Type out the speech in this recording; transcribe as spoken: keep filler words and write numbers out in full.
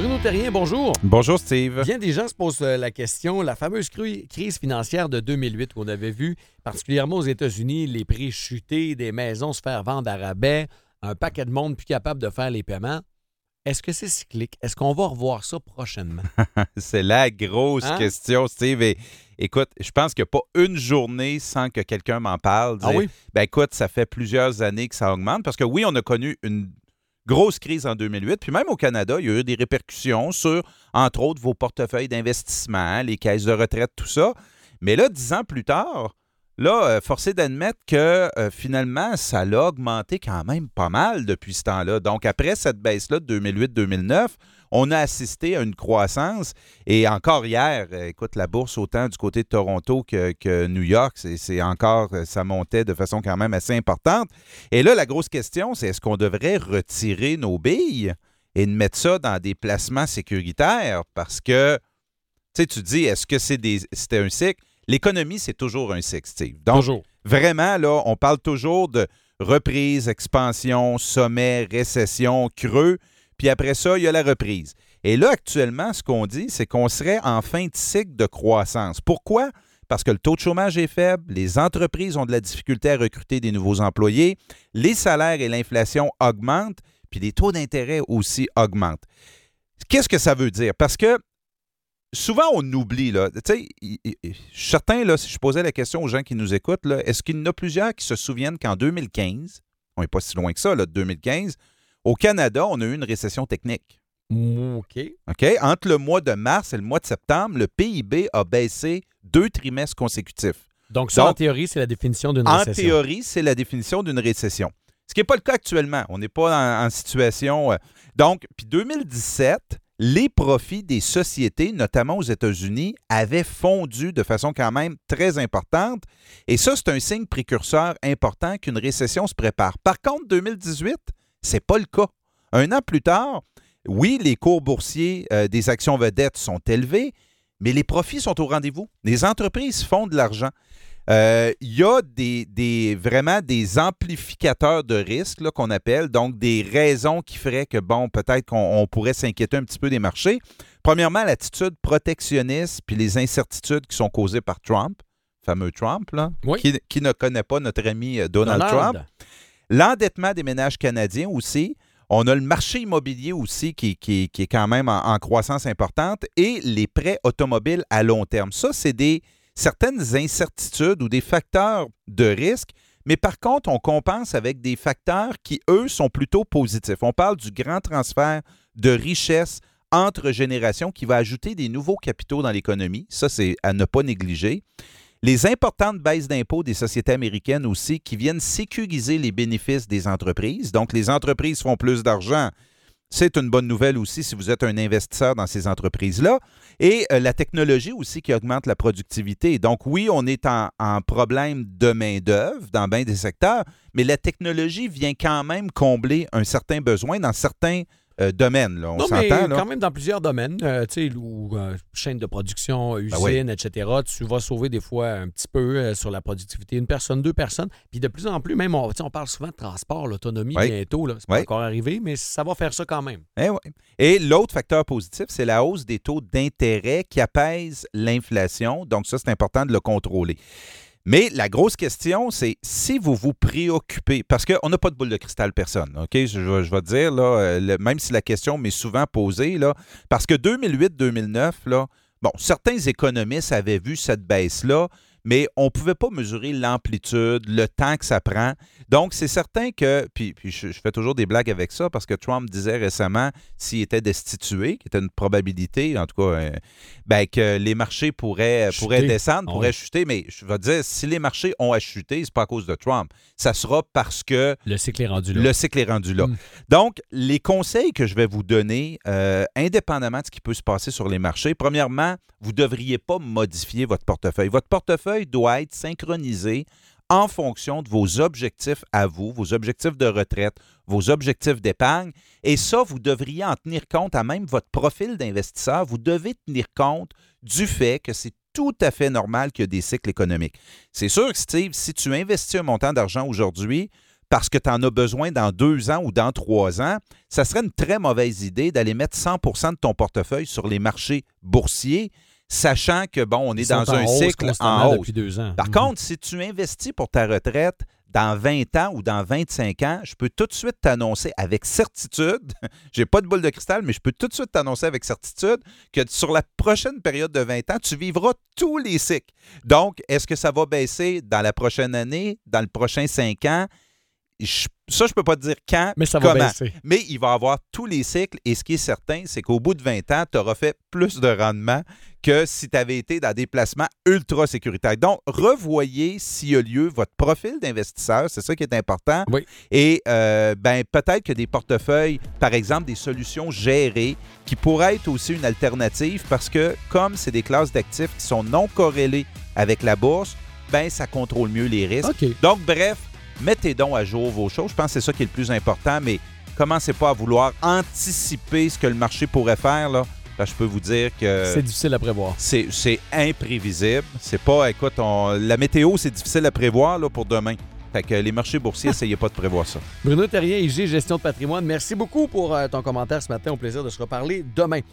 Bruno Terrien, bonjour. Bonjour, Steve. Bien des gens se posent la question, la fameuse cru- crise financière de deux mille huit où on avait vu, particulièrement aux États-Unis, les prix chuter, des maisons se faire vendre à rabais, un paquet de monde plus capable de faire les paiements. Est-ce que c'est cyclique? Est-ce qu'on va revoir ça prochainement? C'est la grosse Hein? question, Steve. Et, écoute, je pense qu'il n'y a pas une journée sans que quelqu'un m'en parle. Ah Dire, oui? Ben écoute, ça fait plusieurs années que ça augmente. Parce que oui, on a connu une grosse crise en deux mille huit. Puis même au Canada, il y a eu des répercussions sur, entre autres, vos portefeuilles d'investissement, les caisses de retraite, tout ça. Mais là, dix ans plus tard, là, euh, forcé d'admettre que euh, finalement, ça l'a augmenté quand même pas mal depuis ce temps-là. Donc, après cette baisse-là de deux mille huit deux mille neuf, on a assisté à une croissance. Et encore hier, euh, écoute, la bourse, autant du côté de Toronto que, que New York, c'est, c'est encore, ça montait de façon quand même assez importante. Et là, la grosse question, c'est est-ce qu'on devrait retirer nos billes et mettre ça dans des placements sécuritaires? Parce que, tu sais, tu dis, est-ce que c'est des, c'était un cycle? L'économie, c'est toujours un cycle, Steve. Donc, Toujours. vraiment, là, on parle toujours de reprise, expansion, sommet, récession, creux. Puis après ça, il y a la reprise. Et là, actuellement, ce qu'on dit, c'est qu'on serait en fin de cycle de croissance. Pourquoi? Parce que le taux de chômage est faible, les entreprises ont de la difficulté à recruter des nouveaux employés, les salaires et l'inflation augmentent, puis les taux d'intérêt aussi augmentent. Qu'est-ce que ça veut dire? Parce que souvent, on oublie, là. Tu sais, certains, là, si je posais la question aux gens qui nous écoutent, là, est-ce qu'il y en a plusieurs qui se souviennent qu'en deux mille quinze, on n'est pas si loin que ça, là, de deux mille quinze, au Canada, on a eu une récession technique. OK. OK? Entre le mois de mars et le mois de septembre, le P I B a baissé deux trimestres consécutifs. Donc, ça, Donc, en théorie, c'est la définition d'une En récession. théorie, c'est la définition d'une récession. Ce qui n'est pas le cas actuellement. On n'est pas en, en situation... euh, donc, puis deux mille dix-sept, les profits des sociétés, notamment aux États-Unis, avaient fondu de façon quand même très importante. Et ça, c'est un signe précurseur important qu'une récession se prépare. Par contre, deux mille dix-huit, c'est pas le cas. Un an plus tard, oui, les cours boursiers euh, des actions vedettes sont élevés, mais les profits sont au rendez-vous. Les entreprises font de l'argent. Euh, Il y a des, des, vraiment des amplificateurs de risque là, qu'on appelle, donc des raisons qui feraient que, bon, peut-être qu'on on pourrait s'inquiéter un petit peu des marchés. Premièrement, l'attitude protectionniste puis les incertitudes qui sont causées par Trump, fameux Trump, là, Oui. qui, qui ne connaît pas notre ami euh, Donald, Donald. Trump. L'endettement des ménages canadiens aussi. On a le marché immobilier aussi qui, qui, qui est quand même en, en croissance importante et les prêts automobiles à long terme. Ça, c'est des certaines incertitudes ou des facteurs de risque, mais par contre, on compense avec des facteurs qui, eux, sont plutôt positifs. On parle du grand transfert de richesse entre générations qui va ajouter des nouveaux capitaux dans l'économie. Ça, c'est à ne pas négliger. Les importantes baisses d'impôts des sociétés américaines aussi qui viennent sécuriser les bénéfices des entreprises. Donc, les entreprises font plus d'argent. C'est une bonne nouvelle aussi si vous êtes un investisseur dans ces entreprises-là. Et euh, la technologie aussi qui augmente la productivité. Donc, oui, on est en, en problème de main-d'œuvre dans bien des secteurs, mais la technologie vient quand même combler un certain besoin dans certains euh, domaines. Là. On Non, s'entend, mais là? quand même dans plusieurs domaines, euh, tu sais, où, euh, chaîne de production, usine, oui. et cetera, tu vas sauver des fois un petit peu euh, sur la productivité. Une personne, deux personnes. Puis de plus en plus, même, on, tu sais, on parle souvent de transport, l'autonomie Oui. bientôt. Là, c'est pas Oui. encore arrivé, mais ça va faire ça quand même. Eh ouais. Et l'autre facteur positif, c'est la hausse des taux d'intérêt qui apaise l'inflation. Donc ça, c'est important de le contrôler. Mais la grosse question, c'est si vous vous préoccupez, parce qu'on n'a pas de boule de cristal personne, OK? Je, je, je vais te dire, là, euh, le, même si la question m'est souvent posée, là, parce que deux mille huit deux mille neuf, là, bon, certains économistes avaient vu cette baisse-là, mais on ne pouvait pas mesurer l'amplitude, le temps que ça prend. Donc, c'est certain que, puis, puis je, je fais toujours des blagues avec ça, parce que Trump disait récemment, s'il était destitué, qui était une probabilité, en tout cas, euh, ben, que les marchés pourraient, pourraient descendre, Ah pourraient oui. chuter, mais je vais te dire, si les marchés ont à chuter, c'est pas à cause de Trump. Ça sera parce que Le cycle est rendu là. le cycle est rendu là. Mm. Donc, les conseils que je vais vous donner, euh, indépendamment de ce qui peut se passer sur les marchés, premièrement, vous ne devriez pas modifier votre portefeuille. Votre portefeuille doit être synchronisé en fonction de vos objectifs à vous, vos objectifs de retraite, vos objectifs d'épargne. Et ça, vous devriez en tenir compte à même votre profil d'investisseur. Vous devez tenir compte du fait que c'est tout à fait normal qu'il y a des cycles économiques. C'est sûr que, Steve, si tu investis un montant d'argent aujourd'hui, parce que tu en as besoin dans deux ans ou dans trois ans, ça serait une très mauvaise idée d'aller mettre cent pour cent de ton portefeuille sur les marchés boursiers, sachant que, bon, on est Ils dans sont en un hausse cycle en constamment hausse. depuis deux ans. Par Mhm. contre, si tu investis pour ta retraite dans vingt ans ou dans vingt-cinq ans, je peux tout de suite t'annoncer avec certitude, j'ai pas de boule de cristal, mais je peux tout de suite t'annoncer avec certitude que sur la prochaine période de vingt ans, tu vivras tous les cycles. Donc, est-ce que ça va baisser dans la prochaine année, dans le prochain cinq ans? Je- ça, je peux pas te dire quand, Mais ça va comment. baisser. Mais il va avoir tous les cycles et ce qui est certain, c'est qu'au bout de vingt ans, tu auras fait plus de rendement que si tu avais été dans des placements ultra sécuritaires. Donc, revoyez s'il y a lieu votre profil d'investisseur, c'est ça qui est important. Oui. Et euh, ben, peut-être que des portefeuilles, par exemple des solutions gérées, qui pourraient être aussi une alternative parce que comme c'est des classes d'actifs qui sont non corrélées avec la bourse, ben ça contrôle mieux les risques. OK. Donc, bref, mettez donc à jour vos choses. Je pense que c'est ça qui est le plus important, mais commencez pas à vouloir anticiper ce que le marché pourrait faire, là. Là, je peux vous dire que C'est difficile à prévoir. c'est, c'est imprévisible. C'est pas, écoute, on- la météo, c'est difficile à prévoir là, pour demain. Fait que les marchés boursiers, essayez pas de prévoir ça. Bruno Terrien, I G Gestion de patrimoine, merci beaucoup pour euh, ton commentaire ce matin. Au plaisir de se reparler demain.